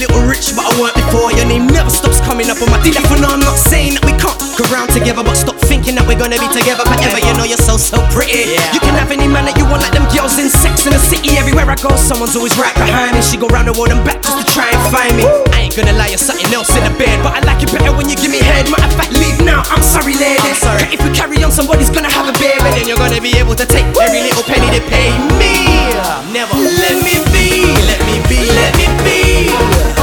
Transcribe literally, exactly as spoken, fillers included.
little rich, but I weren't before. Your name never stops coming up on my D. For now, I'm not saying that we can't go round together, but stop thinking that we're gonna be together forever. You know you're so, so pretty. You can have any man that you want, like them girls in Sex in the City. Everywhere I go, someone's always right behind me. She go round the world and back just to try and find me. I ain't gonna lie, you're something else in the bed, but I like it better when you give me head. Matter of fact, leave now, I'm sorry lady. I'm sorry. If we carry on, somebody's gonna have a baby, then you're gonna be able to take